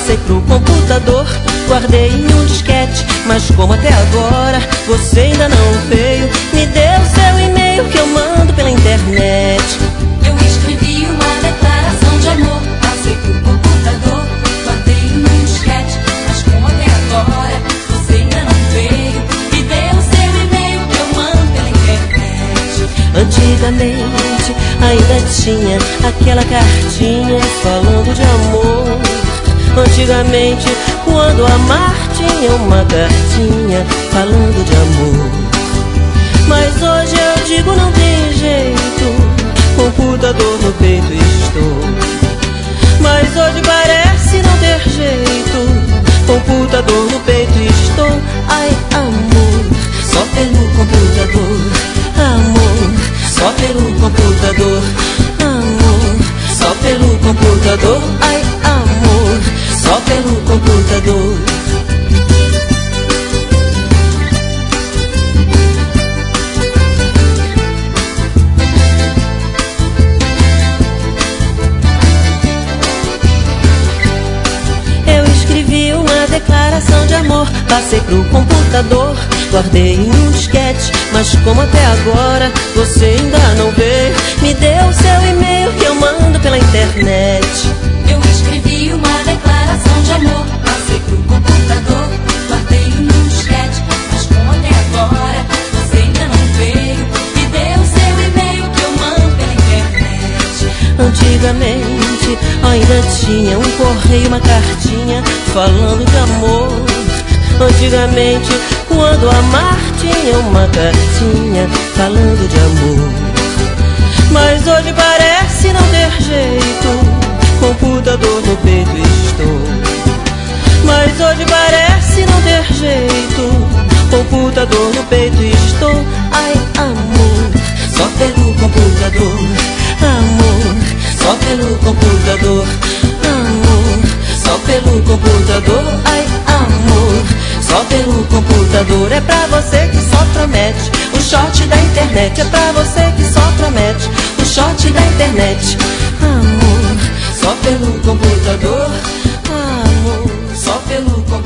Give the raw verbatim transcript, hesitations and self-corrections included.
passei pro computador, guardei em um disquete. Mas como até agora você ainda não veio, me dê o seu e-mail que eu mando pela internet. Eu escrevi uma declaração de amor, passei pro computador, guardei em um disquete. Mas como até agora você ainda não veio, me dê o seu e-mail que eu mando pela internet. Antigamente ainda tinha aquela cartinha falando de amor. Antigamente, quando amar tinha uma cartinha falando de amor. Mas hoje eu digo não tem jeito, computador no peito estou. Mas hoje parece não ter jeito, computador no peito estou. Ai, amor, só pelo computador. Amor, só pelo computador. Amor, só pelo computador. Ai, amor, só pelo computador. Eu escrevi uma declaração de amor, passei pro computador, guardei em um disquete. Mas como até agora você ainda não veio, me dê o seu e-mail que eu mando pela internet. Eu escrevi uma declaração de amor, passei pro computador, guardei em um disquete. Mas como até agora você ainda não veio, me dê o seu e-mail que eu mando pela internet. Antigamente ainda tinha um correio, uma cartinha falando de amor. Antigamente, quando amar tinha uma cartinha falando de amor. Mas hoje parece não ter jeito, computador no peito estou. Mas hoje parece não ter jeito, computador no peito estou. Ai, amor, só pelo computador. Amor, só pelo computador. Amor, só pelo computador. Ai, amor, só pelo computador. É pra você que só promete o short da internet. É pra você que só promete o short da internet. Amor, só pelo computador. Amor, só pelo computador.